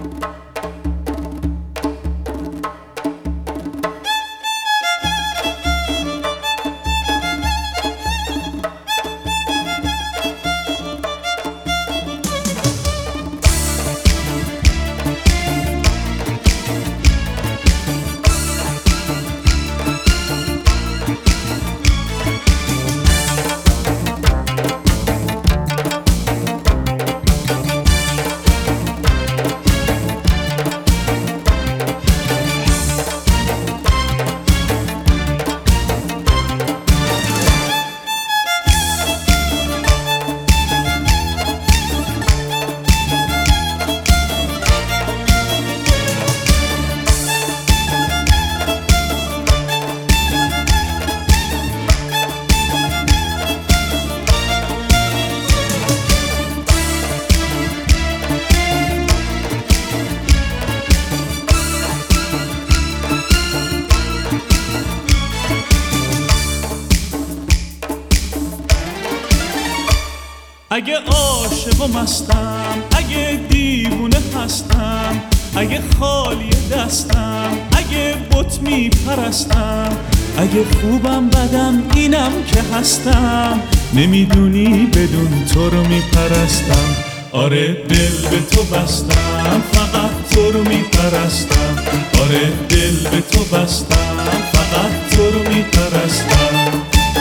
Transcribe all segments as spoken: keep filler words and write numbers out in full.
اگه عاشق و مستم، اگه دیوونه هستم، اگه خالی دستم، اگه بت میپرستم، اگه خوبم بدم اینم که هستم، نمیدونی بدون تو رو میپرستم. آره دل به تو بستم، فقط تو رو میپرستم. آره دل به تو بستم، فقط تو رو میپرستم.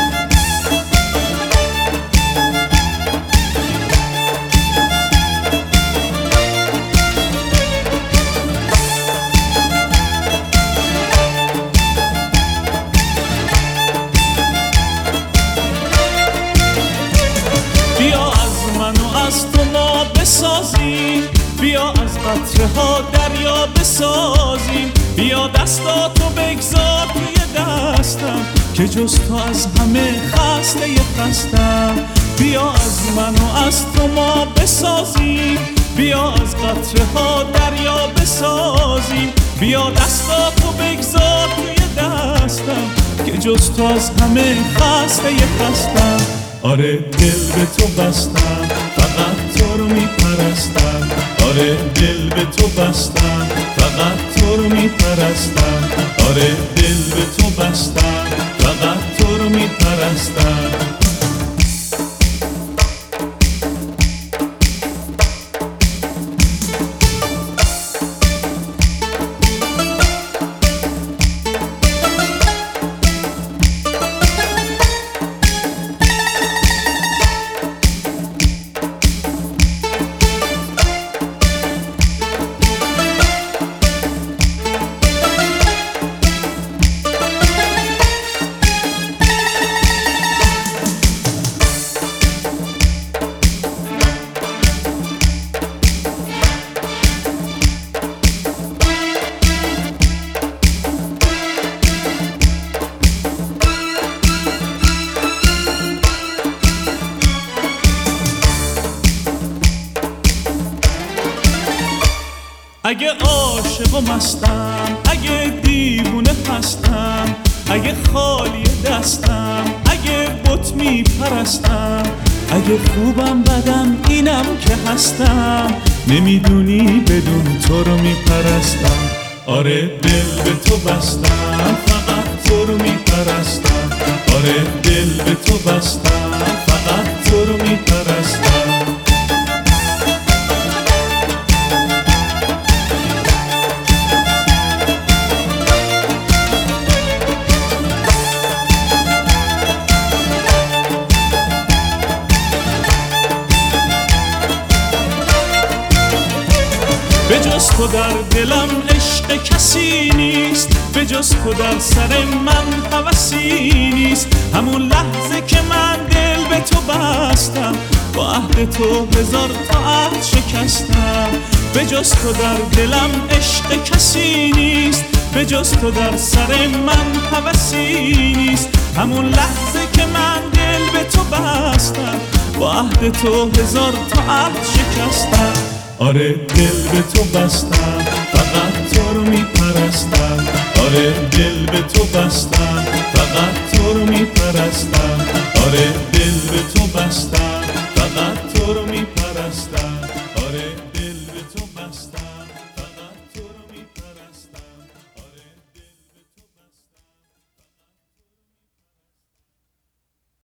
بیا از من و از تو ما بسازیم، بیا از قطره ها دریا بسازیم، بیا دستاتو بگذار توی دستم که جز تو از همه خسته خستم. بیا از من و از تو ما بسازیم، بیا از قطره ها دریا بسازیم، بیا دستاتو بگذار توی دستم که جز تو از همه خسته خستم. آره دل به تو بستم، فقط تو رو میپرستم. آره دل به تو بستم، فقط تو رو میپرستم. آره دل به تو بستم، فقط تو رو میپرستم. اگه عاشق و مستم، اگه دیوونه هستم، اگه خالی دستم، اگه بت میپرستم، اگه خوبم بدم اینم که هستم، نمیدونی بدون تو رو میپرستم. آره دل به تو بستم، فقط تو رو میپرستم. آره دل به تو بستم، فقط تو رو میپرستم. به جز تو در دلم عشق کسی نیست، به جز تو در سر من هوسی نیست. همون لحظه که من دل به تو بستم، با عهد تو هزار تا عهد شکستم. به جز تو در دلم عشق کسی نیست، به جز تو در سر من هوسی نیست. همون لحظه که من دل به تو بستم، با عهد تو هزار تا عهد شکستم. آره دل به تو بستم، فقط تو رو میپرستم. آره دل به تو بستم، فقط تو رو میپرستم. آره دل به تو بستم، فقط تو رو میپرستم.